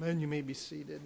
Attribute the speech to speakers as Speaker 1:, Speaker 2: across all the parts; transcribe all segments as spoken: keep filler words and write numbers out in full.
Speaker 1: Amen. You may be seated.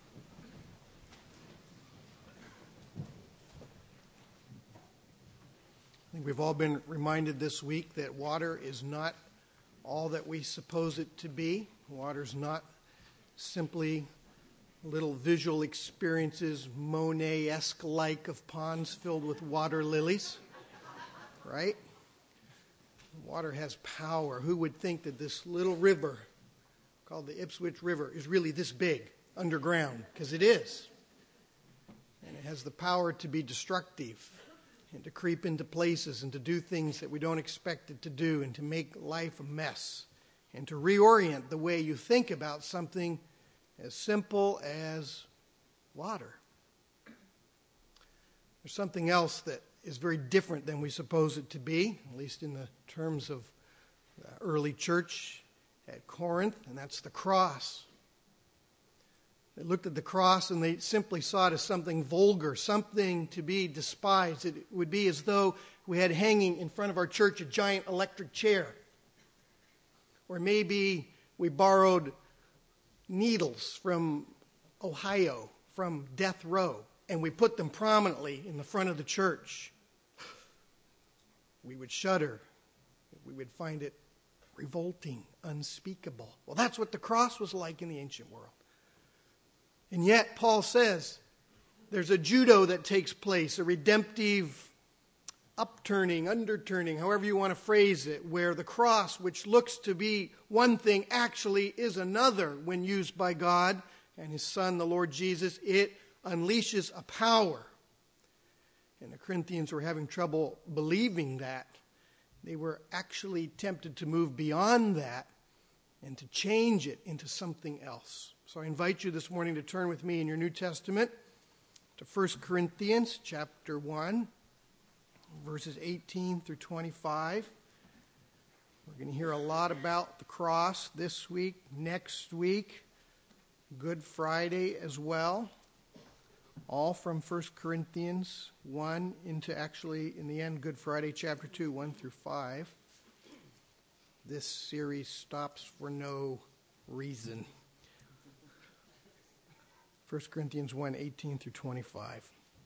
Speaker 1: I think we've all been reminded this week that water is not all that we suppose it to be. Water's not simply little visual experiences, Monet-esque like of ponds filled with water lilies, right? Water has power. Who would think that this little river called the Ipswich River is really this big underground? Because it is. And it has the power to be destructive and to creep into places and to do things that we don't expect it to do and to make life a mess and to reorient the way you think about something as simple as water. There's something else that is very different than we suppose it to be, at least in the terms of the early church at Corinth, and that's the cross. They looked at the cross and they simply saw it as something vulgar, something to be despised. It would be as though we had hanging in front of our church a giant electric chair. Or maybe we borrowed needles from Ohio, from death row, and we put them prominently in the front of the church. We would shudder. We would find it revolting, unspeakable. Well, that's what the cross was like in the ancient world. And yet, Paul says, there's a judo that takes place, a redemptive upturning, underturning, however you want to phrase it, where the cross, which looks to be one thing, actually is another when used by God and His Son, the Lord Jesus. It unleashes a power. And the Corinthians were having trouble believing that. They were actually tempted to move beyond that and to change it into something else. So I invite you this morning to turn with me in your New Testament to First Corinthians chapter one, verses eighteen through twenty-five. We're going to hear a lot about the cross this week, next week, Good Friday as well. All from First Corinthians one into actually, in the end, Good Friday chapter two, one through five. This series stops for no reason. First Corinthians one, eighteen through twenty-five.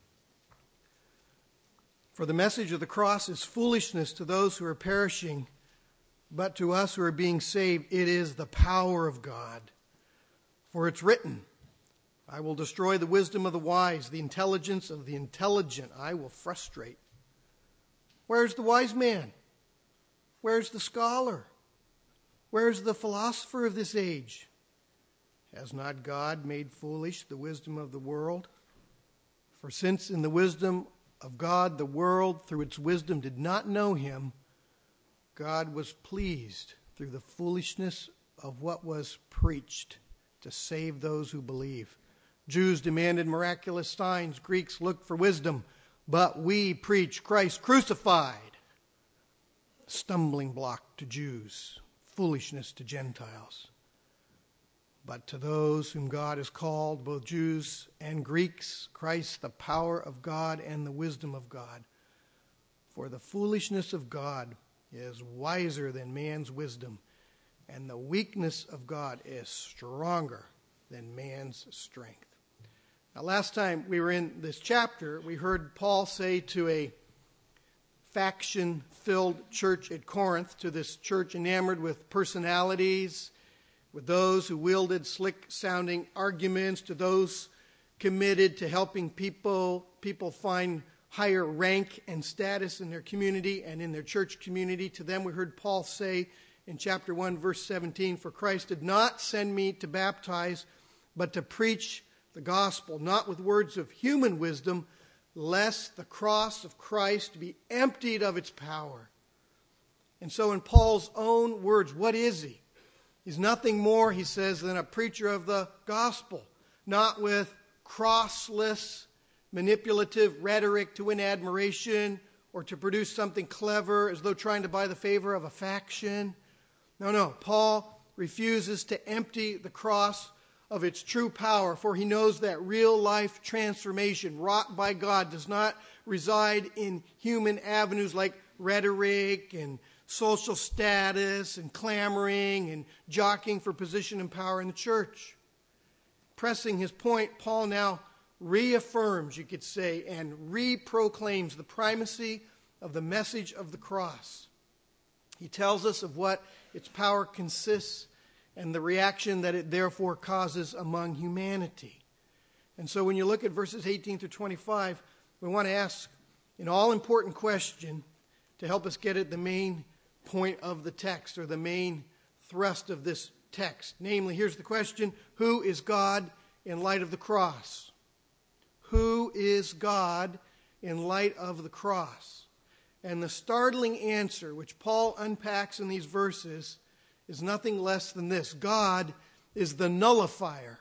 Speaker 1: For the message of the cross is foolishness to those who are perishing, but to us who are being saved, it is the power of God. For it's written, I will destroy the wisdom of the wise, the intelligence of the intelligent I will frustrate. Where's the wise man? Where's the scholar? Where's the philosopher of this age? Has not God made foolish the wisdom of the world? For since in the wisdom of God the world through its wisdom did not know Him, God was pleased through the foolishness of what was preached to save those who believe. Jews demanded miraculous signs, Greeks looked for wisdom, but we preach Christ crucified, stumbling block to Jews, foolishness to Gentiles. But to those whom God has called, both Jews and Greeks, Christ, the power of God and the wisdom of God. For the foolishness of God is wiser than man's wisdom, and the weakness of God is stronger than man's strength. Now, last time we were in this chapter, we heard Paul say to a faction-filled church at Corinth, to this church enamored with personalities, with those who wielded slick-sounding arguments, to those committed to helping people, people find higher rank and status in their community and in their church community. To them we heard Paul say in chapter one, verse seventeen, for Christ did not send me to baptize, but to preach the gospel, not with words of human wisdom, lest the cross of Christ be emptied of its power. And so in Paul's own words, what is he? He's nothing more, he says, than a preacher of the gospel, not with crossless, manipulative rhetoric to win admiration or to produce something clever as though trying to buy the favor of a faction. No, no, Paul refuses to empty the cross of its true power, for he knows that real life transformation wrought by God does not reside in human avenues like rhetoric and social status and clamoring and jockeying for position and power in the church. pressing his point, Paul now reaffirms, you could say, and reproclaims the primacy of the message of the cross. He tells us of what its power consists and the reaction that it therefore causes among humanity. And so when you look at verses eighteen through twenty-five, we want to ask an all-important question to help us get at the main point of the text, or the main thrust of this text. Namely, here's the question: who is God in light of the cross? Who is God in light of the cross? And the startling answer, which Paul unpacks in these verses, is nothing less than this: God is the nullifier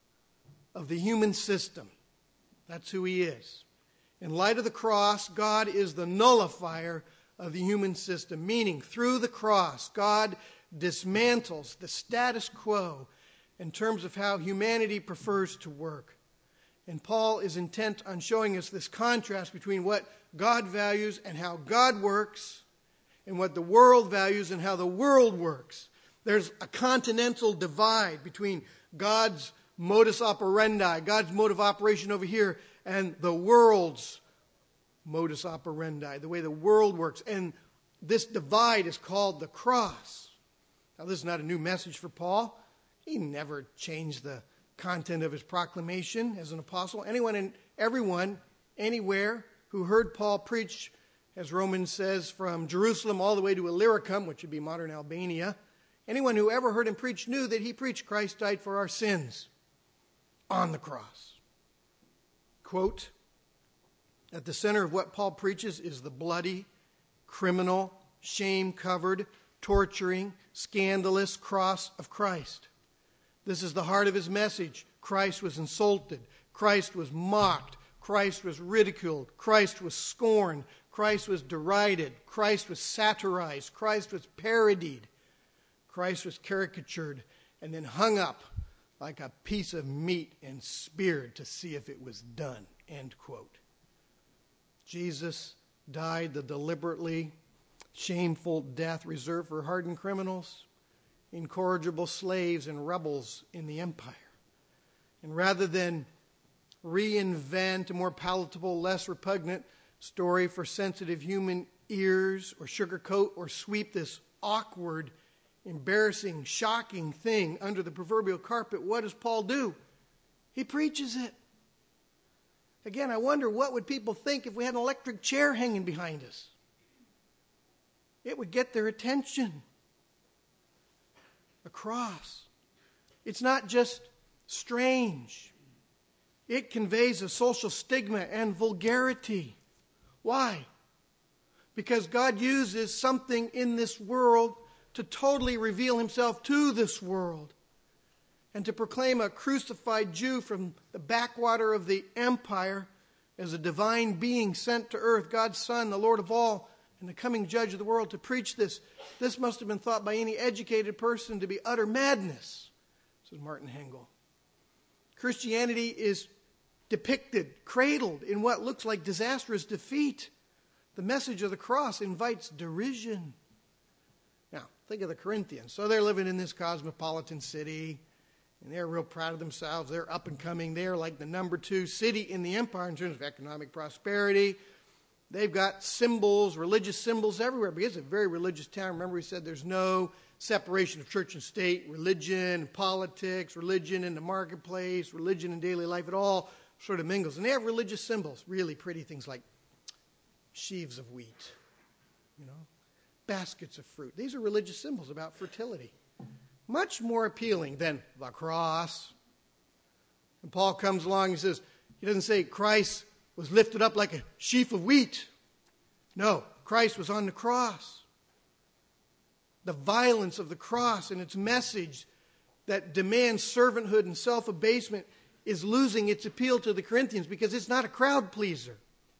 Speaker 1: of the human system. That's who he is. In light of the cross, God is the nullifier of the human system, meaning through the cross, God dismantles the status quo in terms of how humanity prefers to work. And Paul is intent on showing us this contrast between what God values and how God works, and what the world values and how the world works. There's a continental divide between God's modus operandi, God's mode of operation over here, and the world's modus operandi, the way the world works. And this divide is called the cross. Now, this is not a new message for Paul. He never changed the content of his proclamation as an apostle. Anyone and everyone, anywhere, who heard Paul preach, as Romans says, from Jerusalem all the way to Illyricum, which would be modern Albania, anyone who ever heard him preach knew that he preached Christ died for our sins on the cross. Quote, at the center of what Paul preaches is the bloody, criminal, shame-covered, torturing, scandalous cross of Christ. This is the heart of his message. Christ was insulted. Christ was mocked. Christ was ridiculed. Christ was scorned. Christ was derided. Christ was satirized. Christ was parodied. Christ was caricatured and then hung up like a piece of meat and speared to see if it was done. End quote. Jesus died the deliberately shameful death reserved for hardened criminals, incorrigible slaves, and rebels in the empire. And rather than reinvent a more palatable, less repugnant story for sensitive human ears, or sugarcoat or sweep this awkward, embarrassing, shocking thing under the proverbial carpet, what does Paul do? He preaches it. Again, I wonder, what would people think if we had an electric chair hanging behind us? It would get their attention. The cross. It's not just strange. It conveys a social stigma and vulgarity. Why? Because God uses something in this world to totally reveal himself to this world, and to proclaim a crucified Jew from the backwater of the empire as a divine being sent to earth, God's Son, the Lord of all, and the coming judge of the world. To preach this, this must have been thought by any educated person to be utter madness, says Martin Hengel. Christianity is depicted, cradled in what looks like disastrous defeat. The message of the cross invites derision. Now, think of the Corinthians. So they're living in this cosmopolitan city, and they're real proud of themselves. They're up and coming. They're like the number two city in the empire in terms of economic prosperity. They've got symbols, religious symbols everywhere, because it's a very religious town. Remember, he said there's no separation of church and state, religion and politics, religion in the marketplace, religion in daily life. It all sort of mingles. And they have religious symbols, really pretty things like sheaves of wheat, you know, baskets of fruit. These are religious symbols about fertility. Much more appealing than the cross. And Paul comes along and says, he doesn't say Christ was lifted up like a sheaf of wheat. No, Christ was on the cross. The violence of the cross and its message that demands servanthood and self-abasement is losing its appeal to the Corinthians, because it's not a crowd pleaser.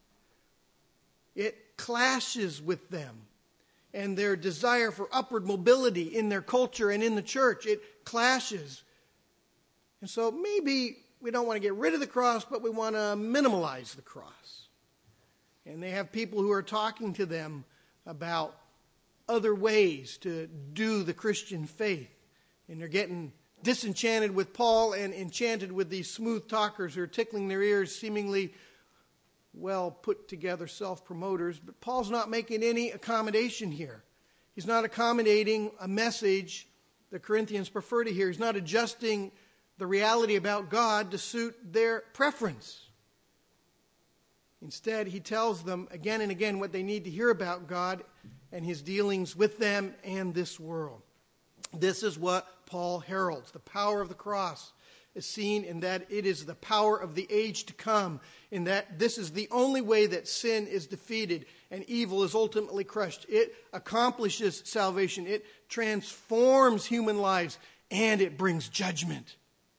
Speaker 1: It clashes with them and their desire for upward mobility in their culture and in the church. It clashes. And so maybe we don't want to get rid of the cross, but we want to minimalize the cross. And they have people who are talking to them about other ways to do the Christian faith. And they're getting disenchanted with Paul and enchanted with these smooth talkers who are tickling their ears, seemingly well put together self-promoters. But Paul's not making any accommodation here. He's not accommodating a message the Corinthians prefer to hear. He's not adjusting the reality about God to suit their preference. Instead, he tells them again and again what they need to hear about God and his dealings with them and this world. This is what Paul heralds. The power of the cross is seen in that it is the power of the age to come, in that this is the only way that sin is defeated and evil is ultimately crushed. It accomplishes salvation. It transforms human lives, and it brings judgment.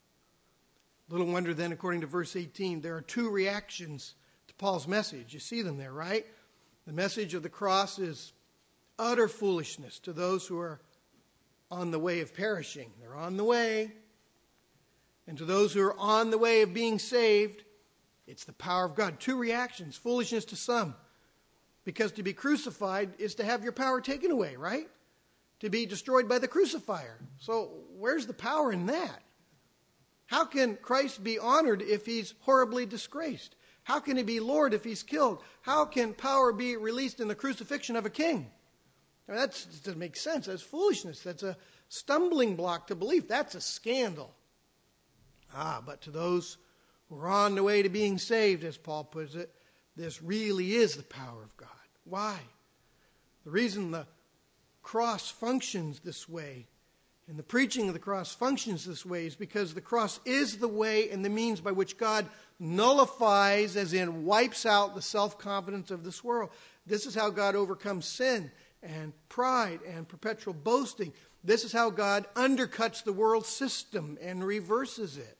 Speaker 1: Little wonder then, according to verse eighteen, there are two reactions to Paul's message. You see them there, right? The message of the cross is utter foolishness to those who are on the way of perishing. They're on the way. And to those who are on the way of being saved, it's the power of God. Two reactions. Foolishness to some, because to be crucified is to have your power taken away, right? To be destroyed by the crucifier. So where's the power in that? How can Christ be honored if he's horribly disgraced? How can he be Lord if he's killed? How can power be released in the crucifixion of a king? I mean, that doesn't make sense. That's foolishness. That's a stumbling block to belief. That's a scandal. Ah, but to those who are on the way to being saved, as Paul puts it, this really is the power of God. Why? The reason the cross functions this way and the preaching of the cross functions this way is because the cross is the way and the means by which God nullifies, as in wipes out, the self-confidence of this world. This is how God overcomes sin and pride and perpetual boasting. This is how God undercuts the world system and reverses it.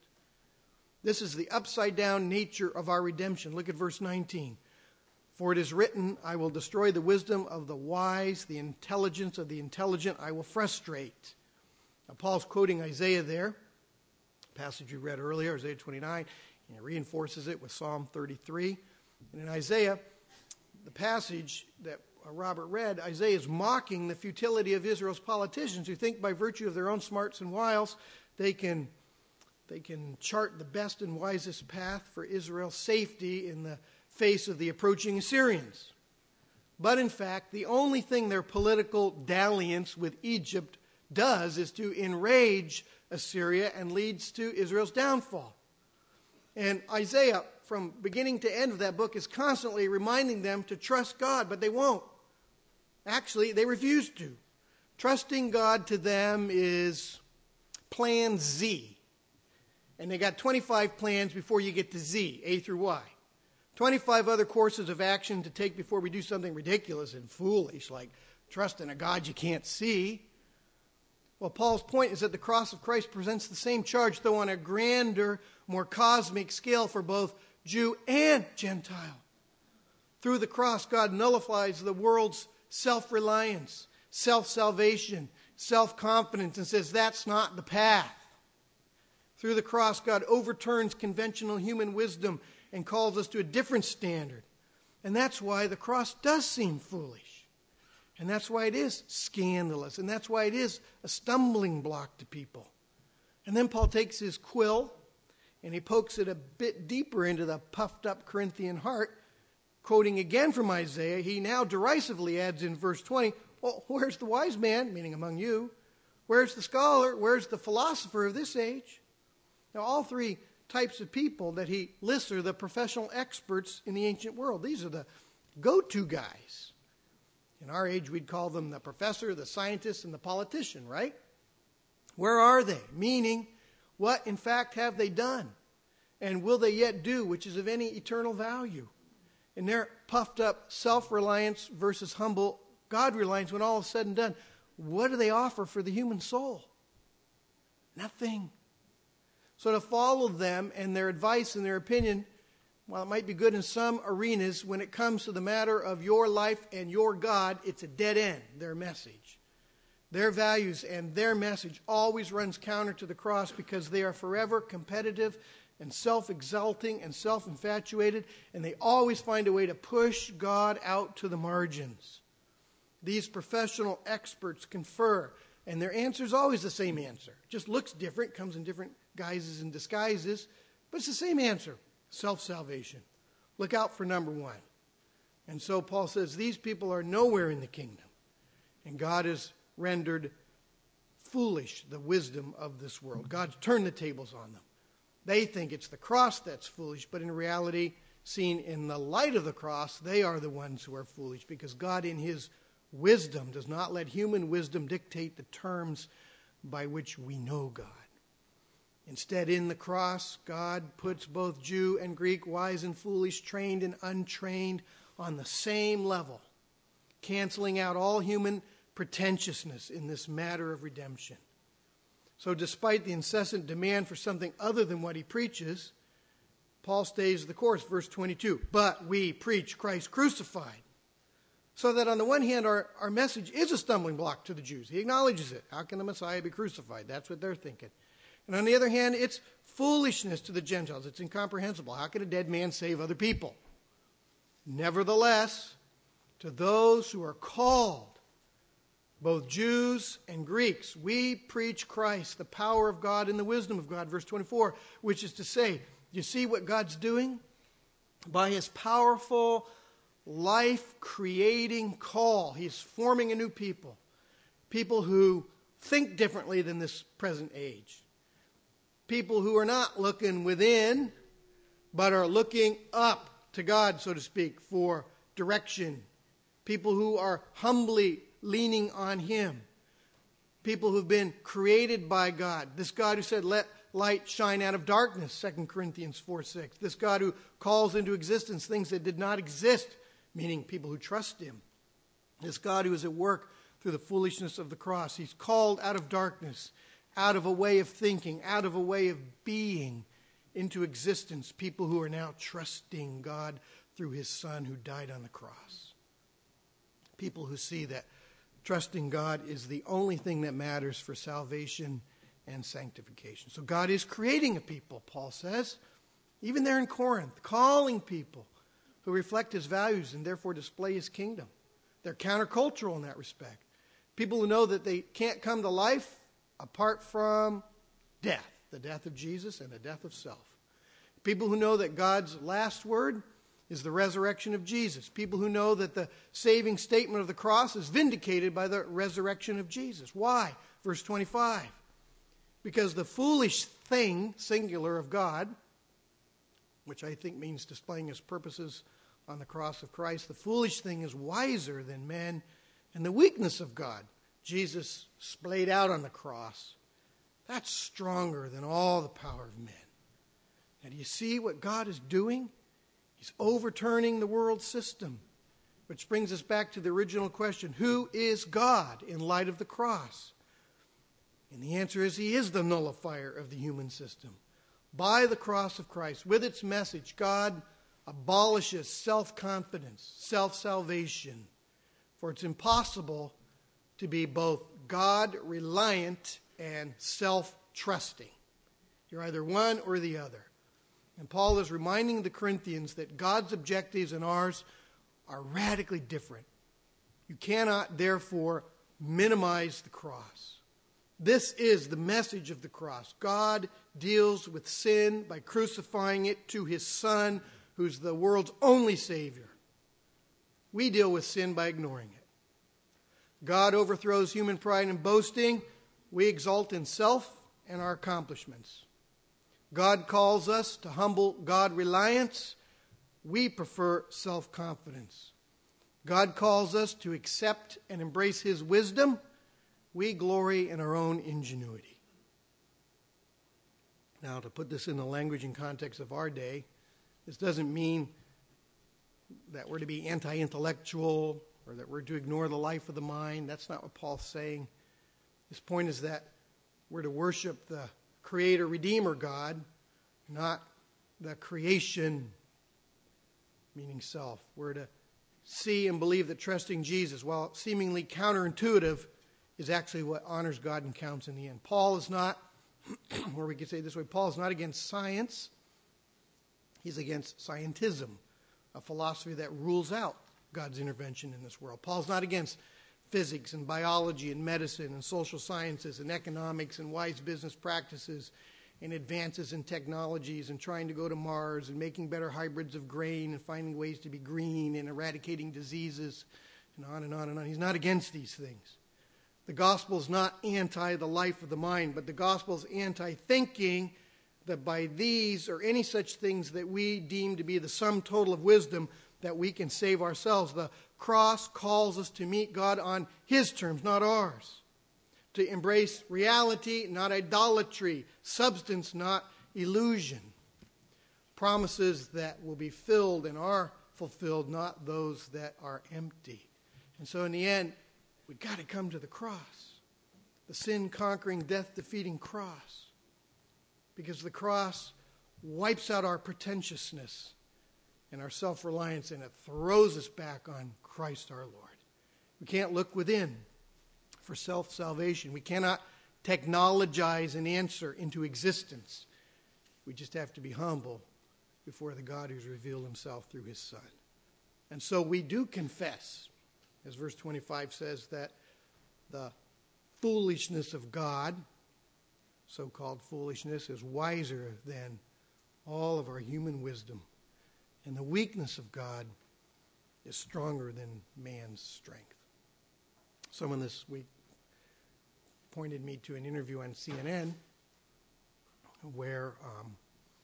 Speaker 1: This is the upside-down nature of our redemption. Look at verse nineteen. For it is written, I will destroy the wisdom of the wise, the intelligence of the intelligent I will frustrate. Now, Paul's quoting Isaiah there, a passage we read earlier, Isaiah twenty-nine, and he reinforces it with Psalm thirty-three. And in Isaiah, the passage that Robert read, Isaiah is mocking the futility of Israel's politicians who think by virtue of their own smarts and wiles they can, they can chart the best and wisest path for Israel's safety in the face of the approaching Assyrians. But in fact, the only thing their political dalliance with Egypt does is to enrage Assyria and leads to Israel's downfall. And Isaiah, from beginning to end of that book, is constantly reminding them to trust God, but they won't. Actually, they refuse to. Trusting God to them is plan Z. And they got twenty-five plans before you get to Z, A through Y. twenty-five other courses of action to take before we do something ridiculous and foolish, like trust in a God you can't see. Well, Paul's point is that the cross of Christ presents the same charge, though on a grander, more cosmic scale for both Jew and Gentile. Through the cross, God nullifies the world's self-reliance, self-salvation, self-confidence, and says that's not the path. Through the cross, God overturns conventional human wisdom and calls us to a different standard. And that's why the cross does seem foolish. And that's why it is scandalous. And that's why it is a stumbling block to people. And then Paul takes his quill and he pokes it a bit deeper into the puffed up Corinthian heart. Quoting again from Isaiah, he now derisively adds in verse twenty, well, where's the wise man, meaning among you? Where's the scholar? Where's the philosopher of this age? Now, all three types of people that he lists are the professional experts in the ancient world. These are the go-to guys. In our age, we'd call them the professor, the scientist, and the politician, right? Where are they? Meaning, what in fact have they done? And will they yet do, which is of any eternal value? In their puffed up self-reliance versus humble God-reliance, when all is said and done, what do they offer for the human soul? Nothing. So to follow them and their advice and their opinion, while it might be good in some arenas, when it comes to the matter of your life and your God, it's a dead end, their message. Their values and their message always runs counter to the cross because they are forever competitive and self-exalting and self-infatuated, and they always find a way to push God out to the margins. These professional experts confer And their answer is always the same answer. Just looks different, comes in different guises and disguises, but it's the same answer, self-salvation. Look out for number one. And so Paul says these people are nowhere in the kingdom. And God has rendered foolish the wisdom of this world. God's turned the tables on them. They think it's the cross that's foolish, but in reality, seen in the light of the cross, they are the ones who are foolish, because God in his wisdom does not let human wisdom dictate the terms by which we know God. Instead, in the cross, God puts both Jew and Greek, wise and foolish, trained and untrained, on the same level, canceling out all human pretentiousness in this matter of redemption. So despite the incessant demand for something other than what he preaches, Paul stays the course, verse twenty-two. But we preach Christ crucified. So that on the one hand, our, our message is a stumbling block to the Jews. He acknowledges it. How can the Messiah be crucified? That's what they're thinking. And on the other hand, it's foolishness to the Gentiles. It's incomprehensible. How can a dead man save other people? Nevertheless, to those who are called, both Jews and Greeks, we preach Christ, the power of God and the wisdom of God, verse twenty-four, which is to say, you see what God's doing? By his powerful, life-creating call, he's forming a new people, people who think differently than this present age, people who are not looking within, but are looking up to God, so to speak, for direction, people who are humbly leaning on him, people who've been created by God, this God who said, let light shine out of darkness, Second Corinthians four six, this God who calls into existence things that did not exist, meaning people who trust him, this God who is at work through the foolishness of the cross. He's called out of darkness, out of a way of thinking, out of a way of being, into existence, people who are now trusting God through his Son who died on the cross. People who see that trusting God is the only thing that matters for salvation and sanctification. So God is creating a people, Paul says, even there in Corinth, calling people who reflect his values and therefore display his kingdom. They're countercultural in that respect. People who know that they can't come to life apart from death, the death of Jesus and the death of self. People who know that God's last word is the resurrection of Jesus. People who know that the saving statement of the cross is vindicated by the resurrection of Jesus. Why? Verse twenty-five. Because the foolish thing, singular, of God, which I think means displaying his purposes on the cross of Christ, the foolish thing is wiser than men, and the weakness of God, Jesus splayed out on the cross, that's stronger than all the power of men. Now, do you see what God is doing? He's overturning the world system, which brings us back to the original question, who is God in light of the cross? And the answer is he is the nullifier of the human system. By the cross of Christ, with its message, God abolishes self-confidence, self-salvation, for it's impossible to be both God-reliant and self-trusting. You're either one or the other. And Paul is reminding the Corinthians that God's objectives and ours are radically different. You cannot, therefore, minimize the cross. This is the message of the cross. God deals with sin by crucifying it to his Son, who's the world's only Savior. We deal with sin by ignoring it. God overthrows human pride and boasting. We exalt in self and our accomplishments. God calls us to humble God-reliance. We prefer self-confidence. God calls us to accept and embrace his wisdom. We glory in our own ingenuity. Now, to put this in the language and context of our day, this doesn't mean that we're to be anti-intellectual or that we're to ignore the life of the mind. That's not what Paul's saying. His point is that we're to worship the Creator, Redeemer God, not the creation, meaning self. We're to see and believe that trusting Jesus, while seemingly counterintuitive, is actually what honors God and counts in the end. Paul is not, or we could say it this way, Paul is not against science. He's against scientism, a philosophy that rules out God's intervention in this world. Paul's not against physics and biology and medicine and social sciences and economics and wise business practices and advances in technologies and trying to go to Mars and making better hybrids of grain and finding ways to be green and eradicating diseases and on and on and on. He's not against these things. The gospel is not anti the life of the mind, but the gospel is anti-thinking that by these or any such things that we deem to be the sum total of wisdom that we can save ourselves. The cross calls us to meet God on His terms, not ours. To embrace reality, not idolatry. Substance, not illusion. Promises that will be filled and are fulfilled, not those that are empty. And so in the end, we've got to come to the cross. The sin-conquering, death-defeating cross. Because the cross wipes out our pretentiousness and our self-reliance, and it throws us back on Christ our Lord. We can't look within for self-salvation. We cannot technologize an answer into existence. We just have to be humble before the God who's revealed Himself through His Son. And so we do confess, as verse twenty-five says, that the foolishness of God, so-called foolishness, is wiser than all of our human wisdom. And the weakness of God is stronger than man's strength. Someone this week pointed me to an interview on C N N where um,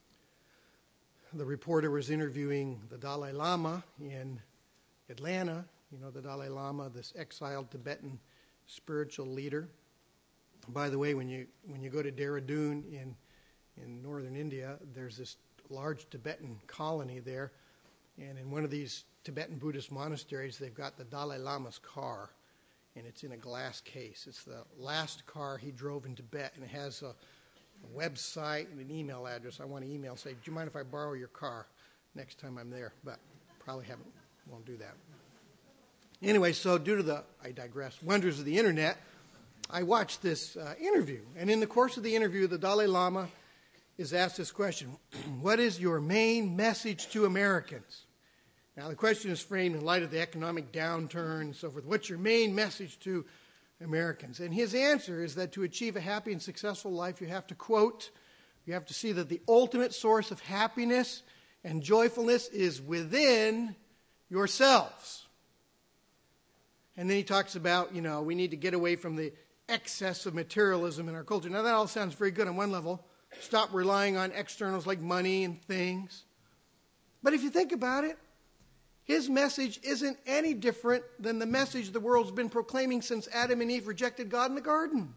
Speaker 1: the reporter was interviewing the Dalai Lama in Atlanta. You know, the Dalai Lama, this exiled Tibetan spiritual leader. By the way, when you when you go to Dehradun in in northern India, there's this large Tibetan colony there, and in one of these Tibetan Buddhist monasteries, they've got the Dalai Lama's car, and it's in a glass case. It's the last car he drove in Tibet, and it has a, a website and an email address. I want to email, say, do you mind if I borrow your car next time I'm there? But probably haven't, won't do that. Anyway, so due to the, I digress, wonders of the internet, I watched this uh, interview, and in the course of the interview, the Dalai Lama is asked this question: what is your main message to Americans? Now, the question is framed in light of the economic downturn and so forth. What's your main message to Americans? And his answer is that to achieve a happy and successful life, you have to, quote, you have to see that the ultimate source of happiness and joyfulness is within yourselves. And then he talks about, you know, we need to get away from the excess of materialism in our culture. Now, that all sounds very good on one level. Stop relying on externals like money and things. But if you think about it, his message isn't any different than the message the world's been proclaiming since Adam and Eve rejected God in the garden.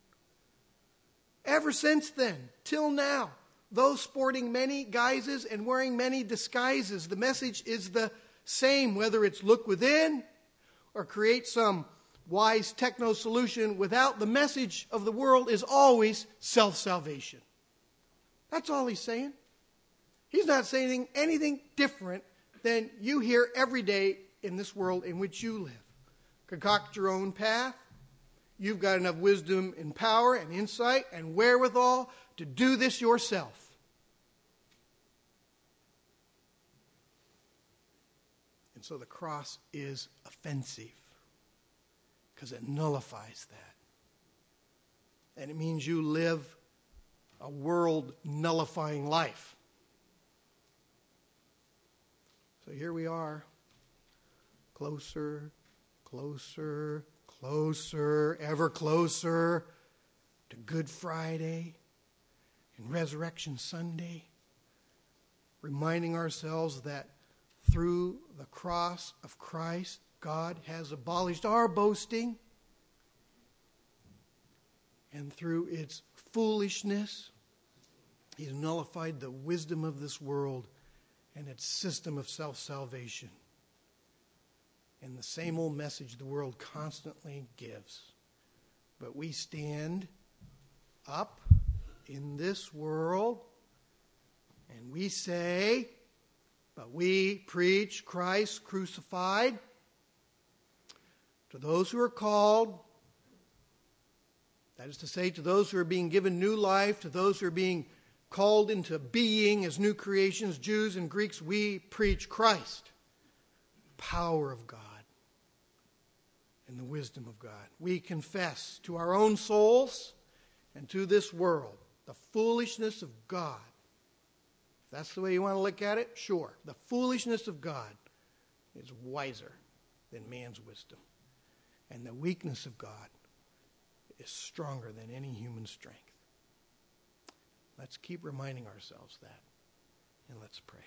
Speaker 1: Ever since then, till now, those sporting many guises and wearing many disguises, the message is the same, whether it's look within or create some wise techno solution without. The message of the world is always self-salvation. That's all he's saying. He's not saying anything different than you hear every day in this world in which you live. Concoct your own path. You've got enough wisdom and power and insight and wherewithal to do this yourself. And so the cross is offensive because it nullifies that. And it means you live a world nullifying life. So here we are, closer, closer, closer, ever closer to Good Friday and Resurrection Sunday, reminding ourselves that through the cross of Christ, God has abolished our boasting, and through its foolishness, He has nullified the wisdom of this world and its system of self-salvation. And the same old message the world constantly gives. But we stand up in this world and we say, but we preach Christ crucified to those who are called. That is to say, to those who are being given new life, to those who are being called into being as new creations, Jews and Greeks, we preach Christ, power of God. in the wisdom of God. We confess to our own souls and to this world the foolishness of God. If that's the way you want to look at it, sure. The foolishness of God is wiser than man's wisdom. And the weakness of God is stronger than any human strength. Let's keep reminding ourselves that. And let's pray.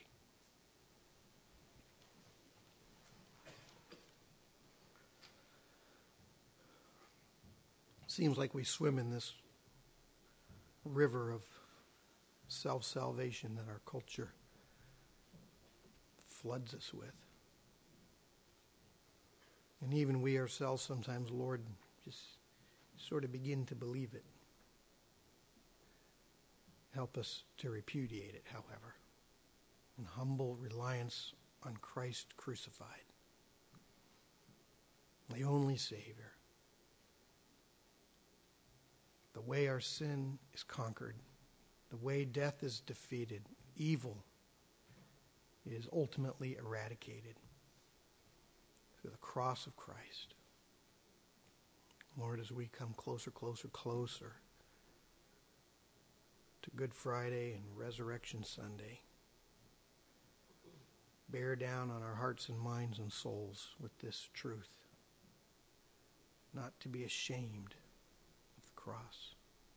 Speaker 1: Seems like we swim in this river of self-salvation that our culture floods us with. And even we ourselves sometimes, Lord, just sort of begin to believe it. Help us to repudiate it, however, in humble reliance on Christ crucified, the only Savior. The way our sin is conquered, the way death is defeated, evil is ultimately eradicated through the cross of Christ. Lord, as we come closer, closer, closer to Good Friday and Resurrection Sunday, bear down on our hearts and minds and souls with this truth, not to be ashamed of the cross,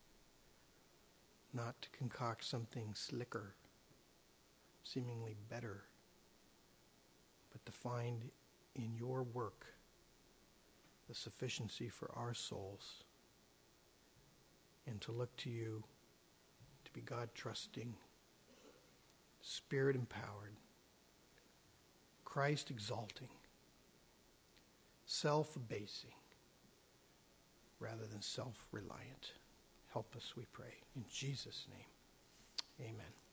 Speaker 1: not to concoct something slicker, seemingly better, but to find in your work the sufficiency for our souls, and to look to you to be God-trusting, Spirit-empowered, Christ-exalting, self-abasing, rather than self-reliant. Help us, we pray. In Jesus' name, amen.